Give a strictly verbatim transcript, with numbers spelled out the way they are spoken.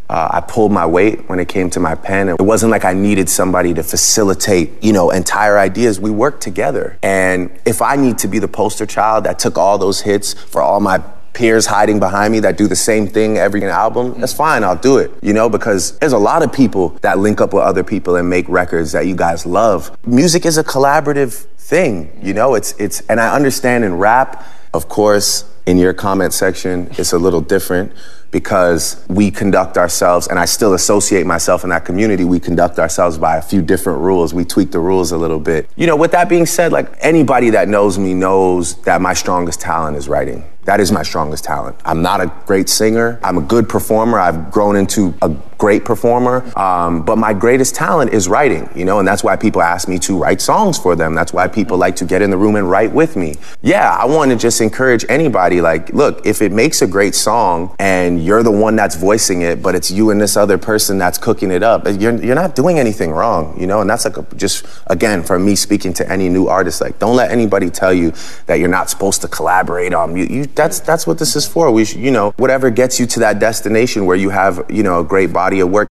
Uh, I pulled my weight when it came to my pen. It wasn't like I needed somebody to facilitate, you know, entire ideas. We worked together. And if I need to be the poster child that took all those hits for all my peers hiding behind me that do the same thing every album, that's fine, I'll do it, you know, because there's a lot of people that link up with other people and make records that you guys love. Music is a collaborative thing, you know, it's, it's, and I understand in rap, of course, in your comment section, it's a little different because we conduct ourselves, and I still associate myself in that community, we conduct ourselves by a few different rules. We tweak the rules a little bit. You know, with that being said, like anybody that knows me knows that my strongest talent is writing. That is my strongest talent. I'm not a great singer. I'm a good performer. I've grown into a great performer. Um, but my greatest talent is writing, you know, and that's why people ask me to write songs for them. That's why people like to get in the room and write with me. Yeah, I want to just encourage anybody, like, look, if it makes a great song and you're the one that's voicing it, but it's you and this other person that's cooking it up, you're, you're not doing anything wrong, you know, and that's like a, just, again, for me speaking to any new artist, like, don't let anybody tell you that you're not supposed to collaborate on you. you That's that's what this is for. We should, you know, whatever gets you to that destination where you have, you know, a great body of work.